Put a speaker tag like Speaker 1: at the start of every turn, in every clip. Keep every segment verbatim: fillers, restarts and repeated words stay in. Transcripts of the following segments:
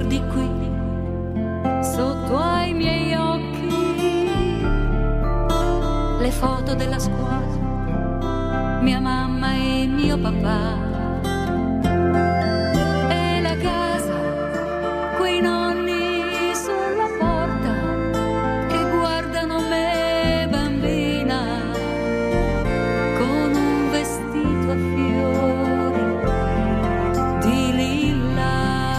Speaker 1: di qui, sotto ai miei occhi, le foto della scuola, mia mamma e mio papà. E la casa, quei nonni sulla porta che guardano me bambina con un vestito a fiori di lilla.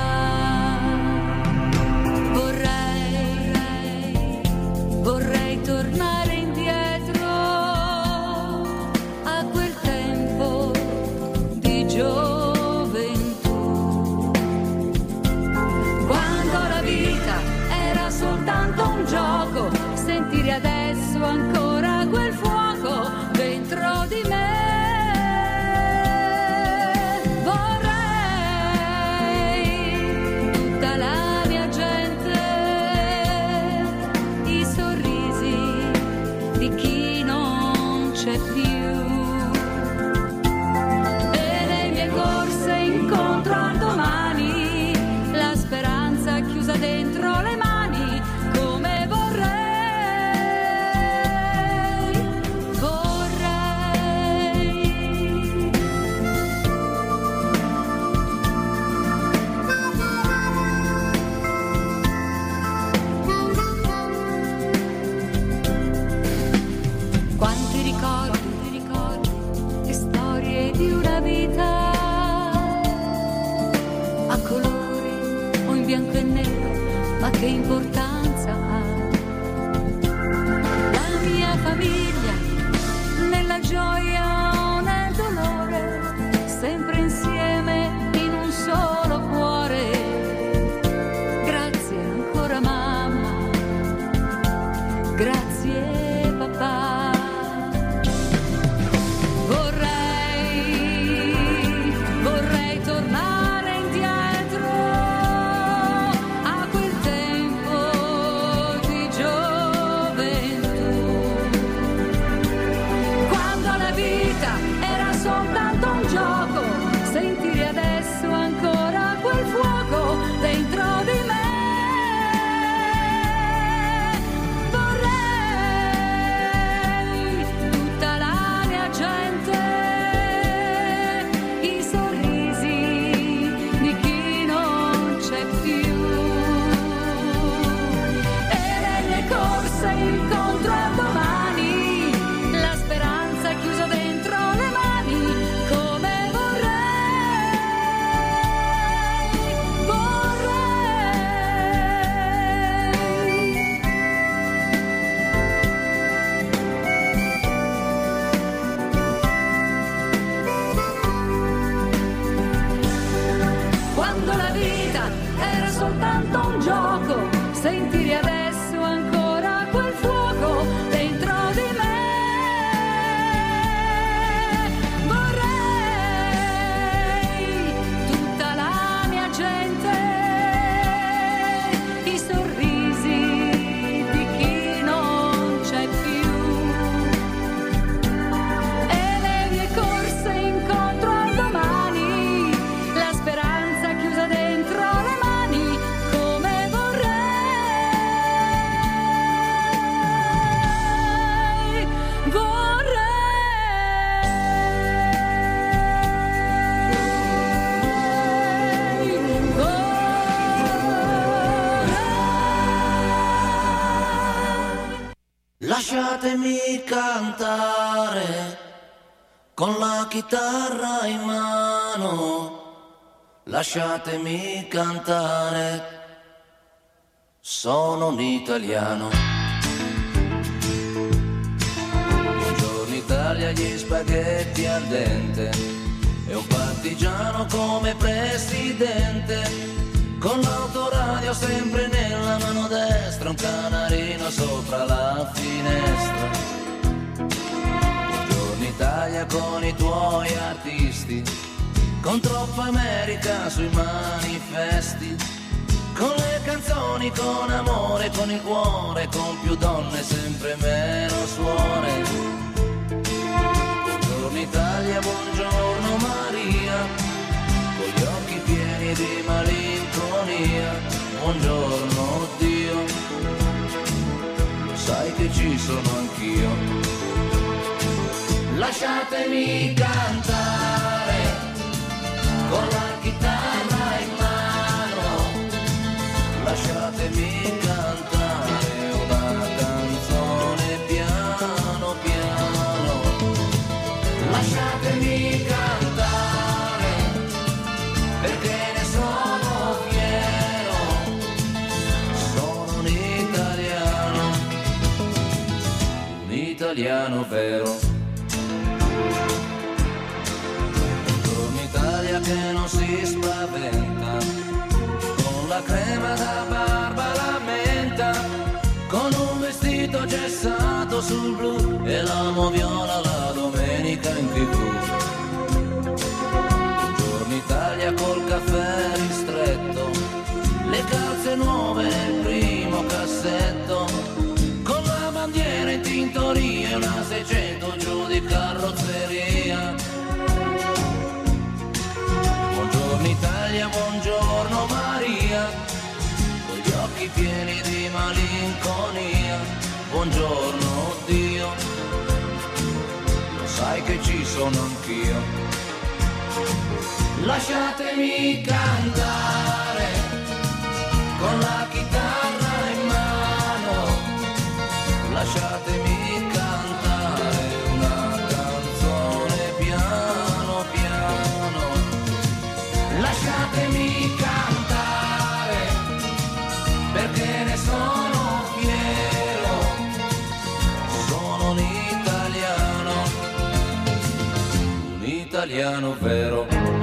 Speaker 1: Vorrei, vorrei tornare indietro a quel tempo di gioventù, quando la vita era soltanto un gioco, sentire adesso ancora quel fuoco dentro di me. Vorrei tutta la mia gente, i sorrisi di chi non c'è più, e le mie corse incontro al domani, la speranza chiusa dentro le mani, come vorrei, vorrei. Quanti ricordi, ricordi, e storie di una vita, a colori o in bianco e nero, ma che importanza ha? La mia famiglia, nella gioia o nel dolore, sempre insieme in un solo cuore. Grazie ancora mamma, grazie papà. Vorrei, vorrei tornare indietro a quel tempo di gioventù, quando la vita era soltanto un gioco, sentire adesso ancora quel fuoco dentro di me. Vorrei tutta la mia gente, i sorrisi di chi non c'è più, e le mie corse incontro al domani, la speranza chiusa dentro le mani, come vorrei, vorrei. Quando la vita era soltanto un gioco, sentire adesso ancora quel fuoco dentro di me. Vorrei tutta la mia gente, i sorrisi di chi non c'è più, e le mie corse incontro al domani, la speranza chiusa dentro le mani, come vorrei, vorrei, vorrei.
Speaker 2: Lasciatemi cantare con la chitarra in mano, lasciatemi cantare, sono un italiano. Buongiorno Italia, gli spaghetti al dente e un partigiano come presidente, con l'autoradio sempre nella mano destra, un canarino sopra la finestra. Buongiorno Italia con i tuoi artisti, con troppa America sui manifesti, con le canzoni, con amore, con il cuore, con più donne, sempre meno suore. Buongiorno Italia, buongiorno Maria, con gli occhi pieni di malinconia, ci sono anch'io. Lasciatemi cantare con la chitarra in mano, lasciatemi cantare una canzone piano piano, lasciatemi cantare perché ne sono fiero, sono un italiano, un italiano vero. Che non si spaventa, con la crema da barba la menta, con un vestito gessato sul blu e l'amo viola la domenica in tv. Buongiorno Italia col caffè ristretto, le calze nuove nel primo cassetto, con la bandiera in tintoria e una seicento giù di carrozzeria. Italia, buongiorno Maria, con gli occhi pieni di malinconia, buongiorno Dio, lo sai che ci sono anch'io. Lasciatemi cantare con la chitarra in mano, lasciatemi cantare una canzone piano piano. Lasciatemi cantare perché ne sono fiero, sono un italiano, un italiano vero.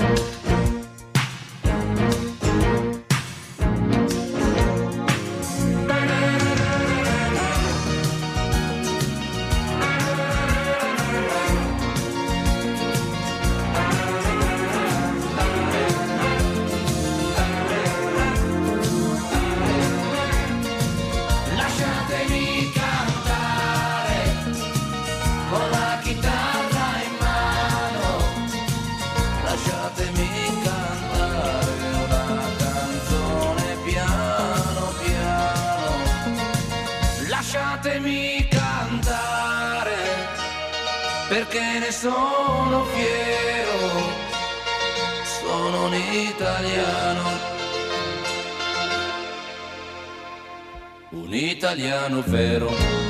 Speaker 2: Perché ne sono fiero, sono un italiano, un italiano vero.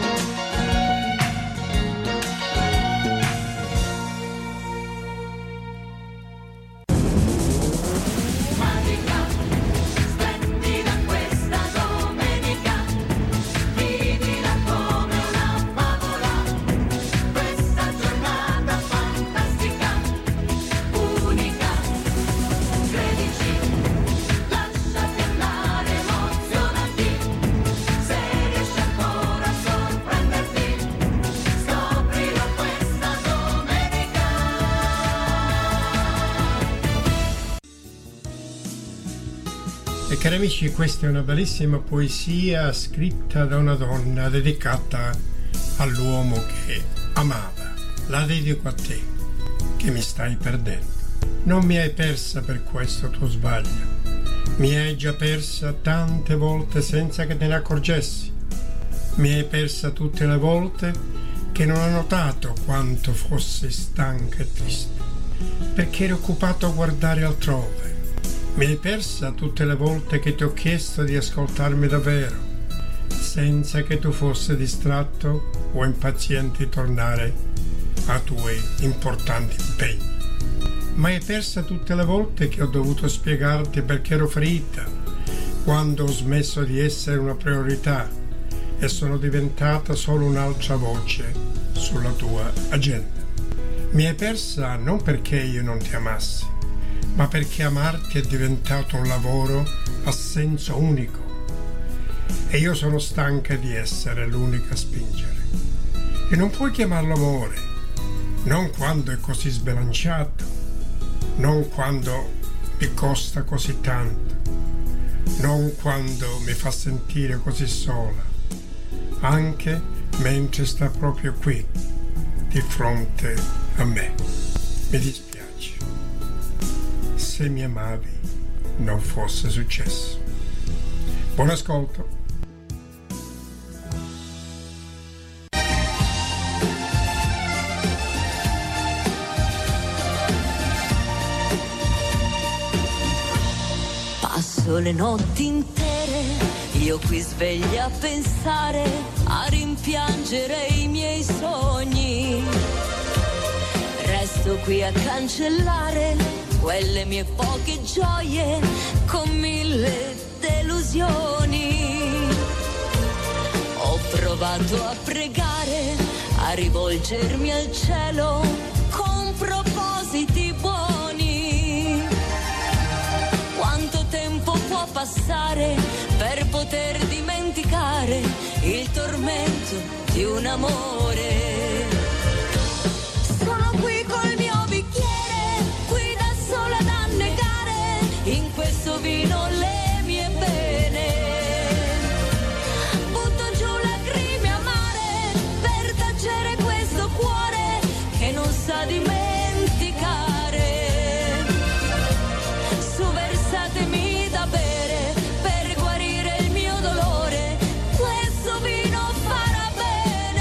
Speaker 3: Cari amici, questa è una bellissima poesia scritta da una donna dedicata all'uomo che amava. La dedico a te, che mi stai perdendo. Non mi hai persa per questo tuo sbaglio. Mi hai già persa tante volte senza che te ne accorgessi. Mi hai persa tutte le volte che non ho notato quanto fossi stanca e triste, perché eri occupato a guardare altrove. Mi hai persa tutte le volte che ti ho chiesto di ascoltarmi davvero, senza che tu fossi distratto o impaziente di tornare ai tuoi importanti impegni. Ma hai persa tutte le volte che ho dovuto spiegarti perché ero ferita, quando ho smesso di essere una priorità e sono diventata solo un'altra voce sulla tua agenda. Mi hai persa non perché io non ti amassi, ma perché amarti è diventato un lavoro a senso unico e io sono stanca di essere l'unica a spingere. E non puoi chiamarlo amore, non quando è così sbilanciato, non quando mi costa così tanto, non quando mi fa sentire così sola, anche mentre sta proprio qui, di fronte a me. Mi dispiace. Se mi amavi non fosse successo. Buon ascolto.
Speaker 4: Passo le notti intere, io qui sveglia a pensare, a rimpiangere i miei sogni. Resto qui a cancellare quelle mie poche gioie con mille delusioni. Ho provato a pregare, a rivolgermi al cielo con propositi buoni. Quanto tempo può passare per poter dimenticare il tormento di un amore? Sono qui col mio bicchiere, qui da sola ad annegare in questo vino le mie pene. Butto giù lacrime amare per tacere questo cuore che non sa dimenticare. Su versatemi da bere per guarire il mio dolore, questo vino farà bene.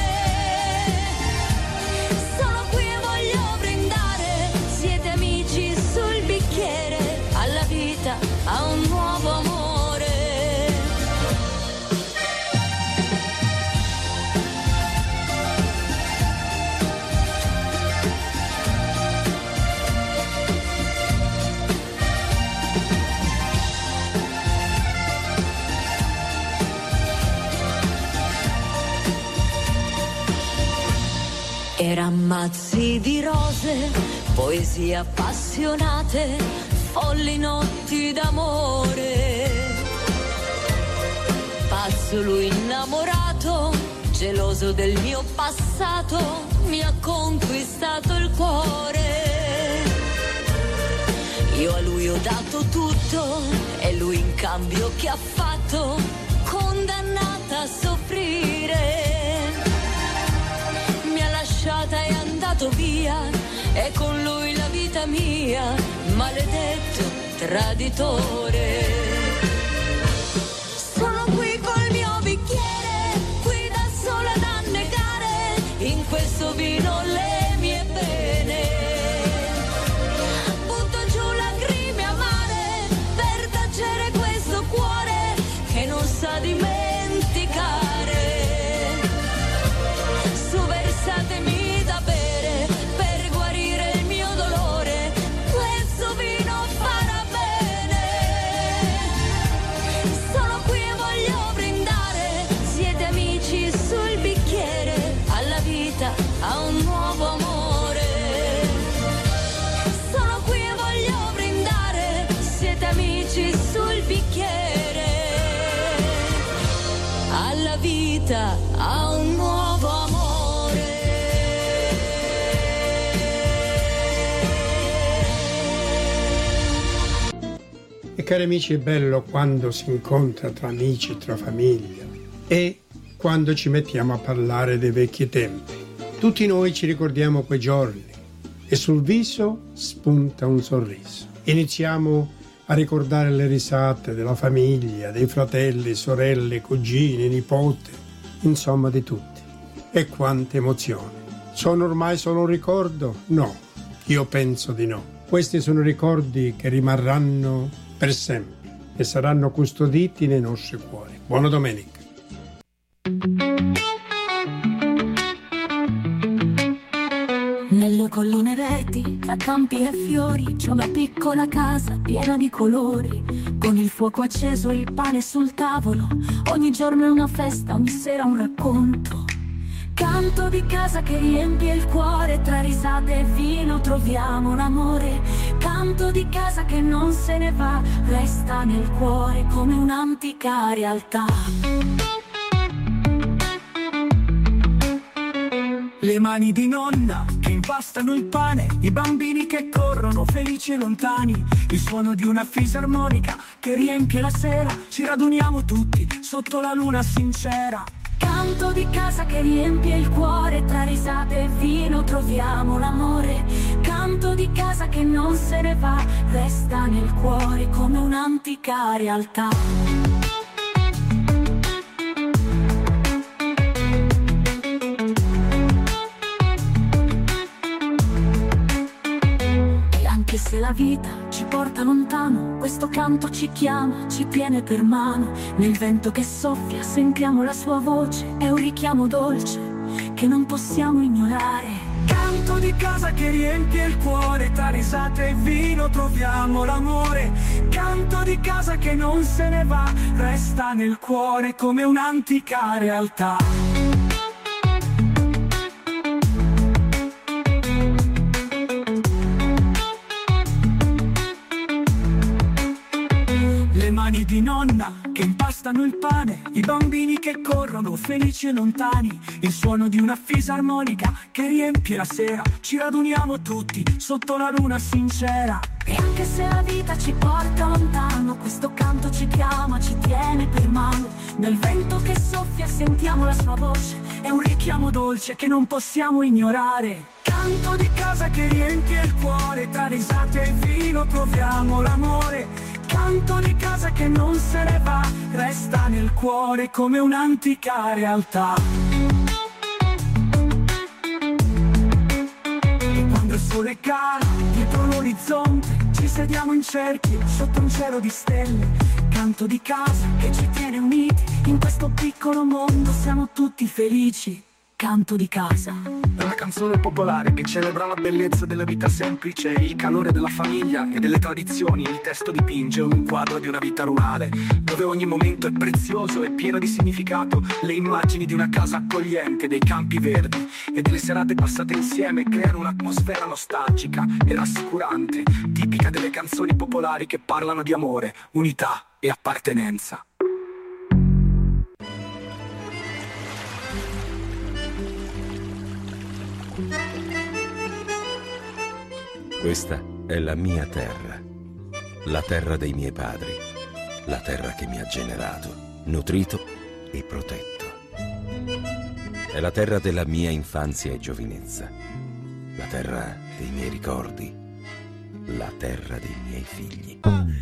Speaker 4: Sono qui e voglio brindare, siete amici sul bicchiere, alla vita, a un nuovo amore. Era mazzi di rose, poesie appassionate, folli notti d'amore. Pazzo lui innamorato, geloso del mio passato, mi ha conquistato il cuore. Io a lui ho dato tutto e lui in cambio che ha fatto? Condannata a soffrire. Mi ha lasciata e è andato via e con lui la vita mia, maledetto traditore. Sono qui col mio bicchiere, qui da sola ad annegare in questo vino le mie pene. Butto giù lacrime amare per tacere questo cuore che non sa dimenticare. Su versatemi da bere per guarire il mio dolore, questo vino farà bene. Sono qui e voglio brindare, siete amici sul bicchiere, alla vita, a un nuovo amore. Sono qui e voglio brindare, siete amici sul bicchiere, alla vita, a un nuovo amore.
Speaker 3: E cari amici, è bello quando si incontra tra amici, tra famiglia e quando ci mettiamo a parlare dei vecchi tempi. Tutti noi ci ricordiamo quei giorni e sul viso spunta un sorriso. Iniziamo a ricordare le risate della famiglia, dei fratelli, sorelle, cugini, nipote, insomma di tutti. E quante emozioni. Sono ormai solo un ricordo? No, io penso di no. Questi sono ricordi che rimarranno per sempre e saranno custoditi nei nostri cuori. Buona domenica.
Speaker 5: Nelle colline verdi, tra campi e fiori, c'è una piccola casa piena di colori, con il fuoco acceso e il pane sul tavolo. Ogni giorno è una festa, ogni sera un racconto. Canto di casa che riempie il cuore, tra risate e vino troviamo un amore. Canto di casa che non se ne va, resta nel cuore come un'antica realtà.
Speaker 6: Le mani di nonna che impastano il pane, i bambini che corrono felici e lontani, il suono di una fisarmonica che riempie la sera, ci raduniamo tutti sotto la luna sincera.
Speaker 5: Canto di casa che riempie il cuore, tra risate e vino troviamo l'amore. Canto di casa che non se ne va, resta nel cuore come un'antica realtà. E anche se la vita ci porta lontano, questo canto ci chiama, ci tiene per mano. Nel vento che soffia sentiamo la sua voce, è un richiamo dolce che non possiamo ignorare.
Speaker 6: Canto di casa che riempie il cuore, tra risate e vino troviamo l'amore. Canto di casa che non se ne va, resta nel cuore come un'antica realtà. Le mani di nonna che impastano il pane, i bambini che corrono felici e lontani, il suono di una fisarmonica che riempie la sera, ci raduniamo tutti sotto la luna sincera.
Speaker 5: E anche se la vita ci porta lontano, questo canto ci chiama, ci tiene per mano. Nel vento che soffia sentiamo la sua voce, è un richiamo dolce che non possiamo ignorare.
Speaker 6: Canto di casa che riempie il cuore, tra risate e vino troviamo l'amore. Canto di casa che non se ne va, resta nel cuore come un'antica realtà. E quando il sole cala dietro l'orizzonte, ci sediamo in cerchio sotto un cielo di stelle. Canto di casa che ci tiene uniti, in questo piccolo mondo siamo tutti felici. Canto di casa.
Speaker 7: È una canzone popolare che celebra la bellezza della vita semplice, il calore della famiglia e delle tradizioni. Il testo dipinge un quadro di una vita rurale, dove ogni momento è prezioso e pieno di significato. Le immagini di una casa accogliente, dei campi verdi e delle serate passate insieme creano un'atmosfera nostalgica e rassicurante, tipica delle canzoni popolari che parlano di amore, unità e appartenenza.
Speaker 8: Questa è la mia terra, la terra dei miei padri, la terra che mi ha generato, nutrito e protetto. È la terra della mia infanzia e giovinezza, la terra dei miei ricordi, la terra dei miei figli.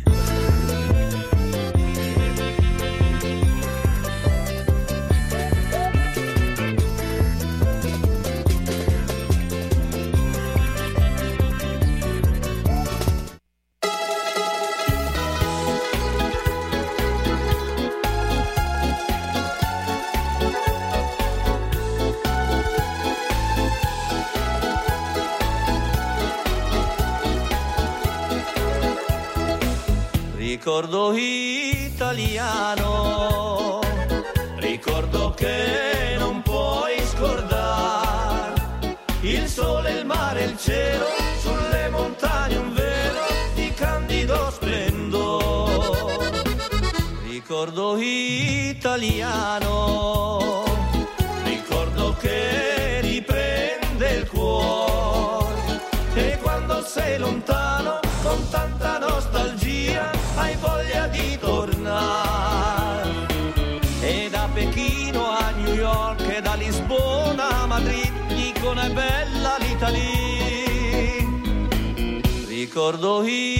Speaker 2: Ricordo italiano, ricordo che non puoi scordare, il sole, il mare, il cielo, sulle montagne un velo di candido splendore. Ricordo italiano, ricordo che riprende il cuore, e quando sei lontano con tanta nostalgia hai voglia di tornare. E da Pechino a New York e da Lisbona a Madrid dicono è bella l'Italia. Ricordo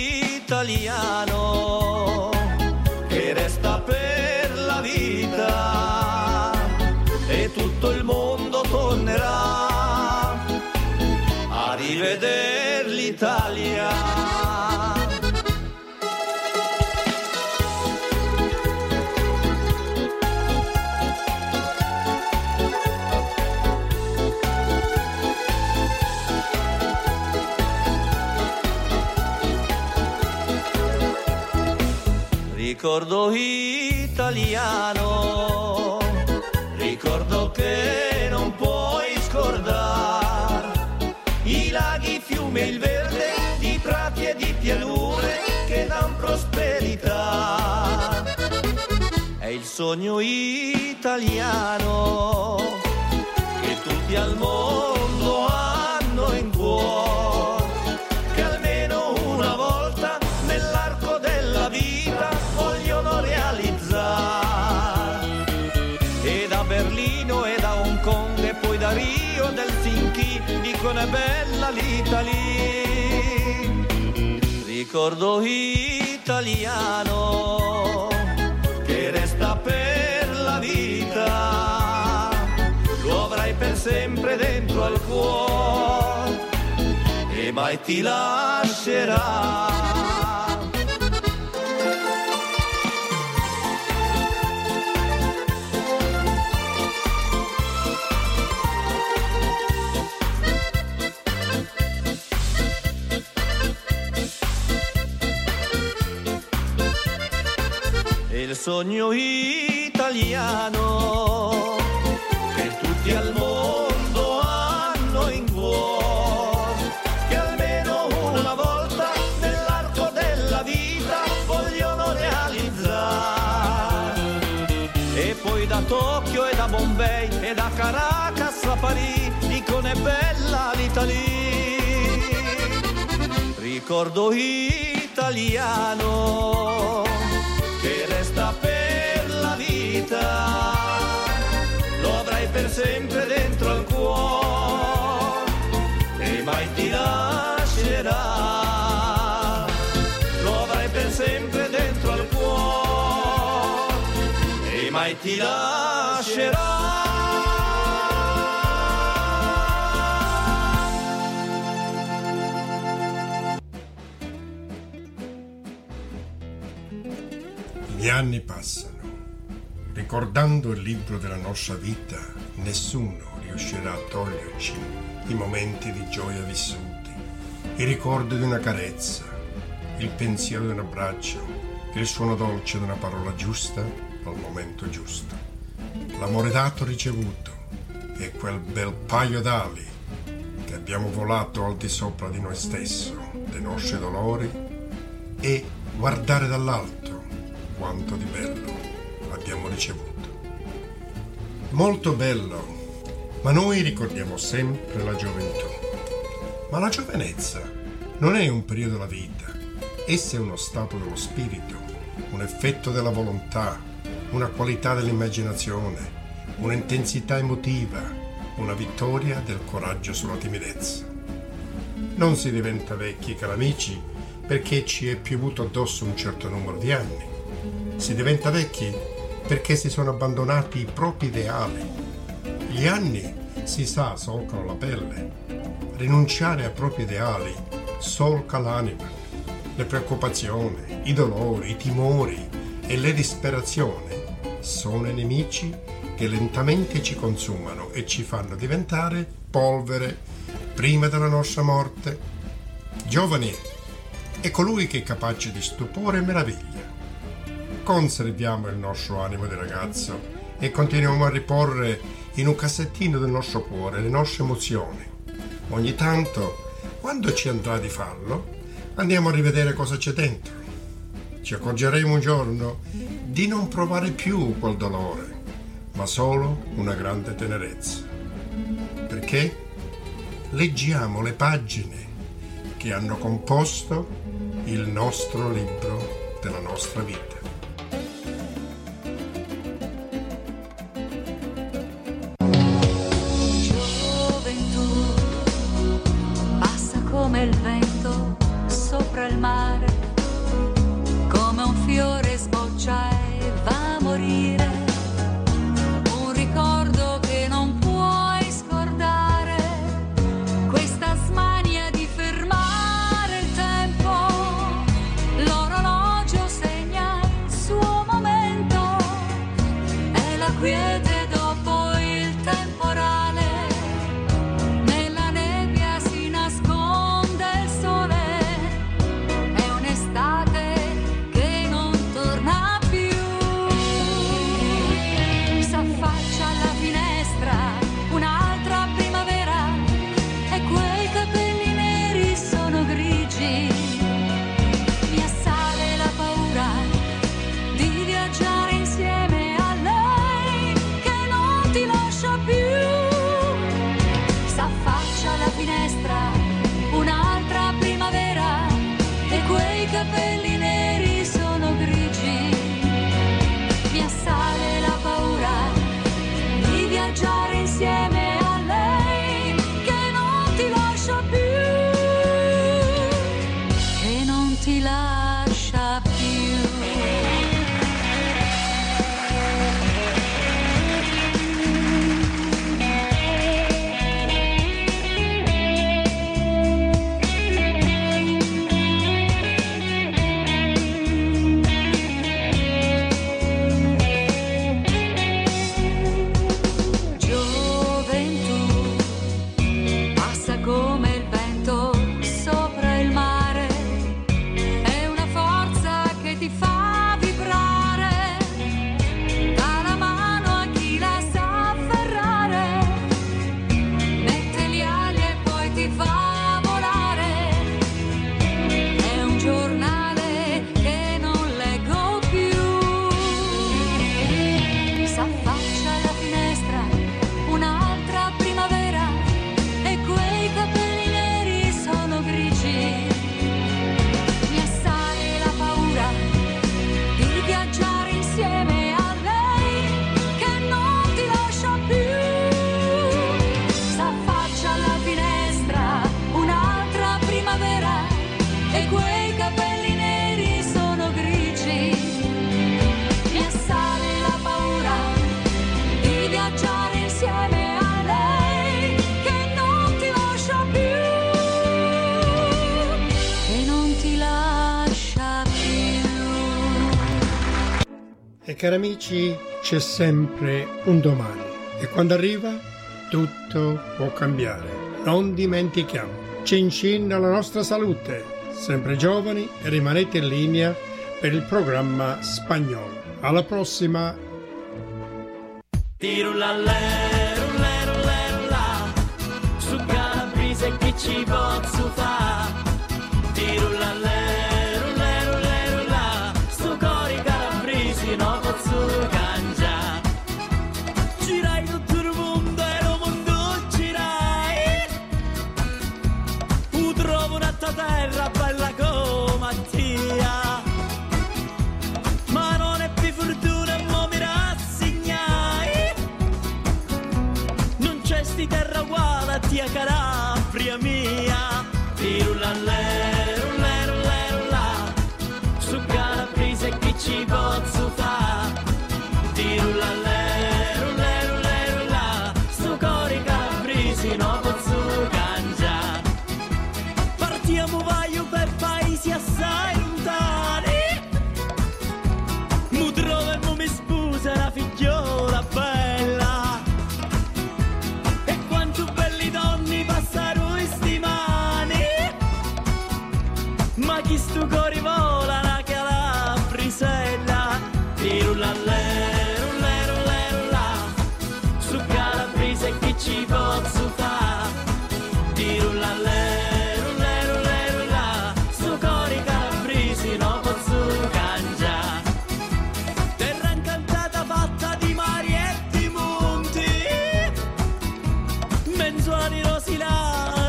Speaker 2: italiano che resta per la vita e tutto il mondo tornerà a rivedere l'Italia. Ricordo italiano, ricordo che non puoi scordare i laghi, i fiumi e il verde di prati e di pianure che dan prosperità. È il sogno italiano che tutti al mondo hanno in cuore, che almeno una volta nell'arco della vita vogliono realizzare. E da Berlino e da Hong Kong e poi da Rio del Helsinki dicono è bella l'Italia. Ricordo italiano che resta per la vita, lo avrai per sempre dentro al cuore e mai ti lascerà.
Speaker 9: sogno italiano che tutti al mondo hanno in cuore, che almeno una volta nell'arco della vita vogliono realizzare. E poi da Tokyo e da Bombay e da Caracas a Parigi dicono è bella l'Italia. Ricordo italiano che resta per la vita, lo avrai per sempre dentro al cuore e mai ti lascerà. Lo avrai per sempre dentro al cuore e mai ti lascerà.
Speaker 3: Gli anni passano. Ricordando il libro della nostra vita, nessuno riuscirà a toglierci i momenti di gioia vissuti, il ricordo di una carezza, il pensiero di un abbraccio, il suono dolce di una parola giusta al momento giusto, l'amore dato e ricevuto e quel bel paio d'ali che abbiamo volato al di sopra di noi stesso, dei nostri dolori, e guardare dall'alto quanto di bello abbiamo ricevuto. Molto bello, ma noi ricordiamo sempre la gioventù. Ma la giovinezza non è un periodo della vita, essa è uno stato dello spirito, un effetto della volontà, una qualità dell'immaginazione, un'intensità emotiva, una vittoria del coraggio sulla timidezza. Non si diventa vecchi, cari amici, perché ci è piovuto addosso un certo numero di anni. Si diventa vecchi perché si sono abbandonati i propri ideali. Gli anni, si sa, solcano la pelle. Rinunciare ai propri ideali solca l'anima. Le preoccupazioni, i dolori, i timori e le disperazioni sono nemici che lentamente ci consumano e ci fanno diventare polvere prima della nostra morte. Giovani, è colui che è capace di stupore e meraviglia. Conserviamo il nostro animo di ragazzo e continuiamo a riporre in un cassettino del nostro cuore le nostre emozioni. Ogni tanto, quando ci andrà di farlo, andiamo a rivedere cosa c'è dentro. Ci accorgeremo un giorno di non provare più quel dolore, ma solo una grande tenerezza. Perché leggiamo le pagine che hanno composto il nostro libro della nostra vita.
Speaker 1: Come il vento sopra il mare, come un fiore sboccia e va a morire, un ricordo che non puoi scordare, questa smania di fermare il tempo, l'orologio segna il suo momento, è la quiete dopo il temporale. Capelli neri sono grigi, mi assale la paura di viaggiare insieme a lei, che non ti lascia più, che non ti lascia più.
Speaker 3: cari amici, c'è sempre un domani e quando arriva tutto può cambiare. Non dimentichiamo, cin cin alla nostra salute, sempre giovani e rimanete in linea per il programma spagnolo. Alla prossima!
Speaker 10: Su Calabrese che ci posso fa? Tirulallero, lero, lero, la. Sto cori calabresi no posso cangiare. Girai tutto il mondo e lo mondo girai. U trovo un'altra terra bella come Mattia. Ma non è più fortuna e mo mi rassegnai. Non c'è sti terra uguale a tia Calabria mia. Tirulallero, lero, lero, la. Su Calabrese che ci posso fa? Tirulallero, lero, lero, la. Sto cori calabresi no posso cangiare. Partiamo vai per paesi assai lontani. Mu trovo e mu mi sposa una figliola bella. E quanto belli donne passano sti mani. Ma chi sto cori vola la calabrisella. Tirulallero, lero, lero, la. Su Calabrese che ci posso fa? Tirulallero, lero, lero, la. Su cori calabresi no posso cangiare. Terra incantata fatta di mari e di monti. Menzuoli rosilani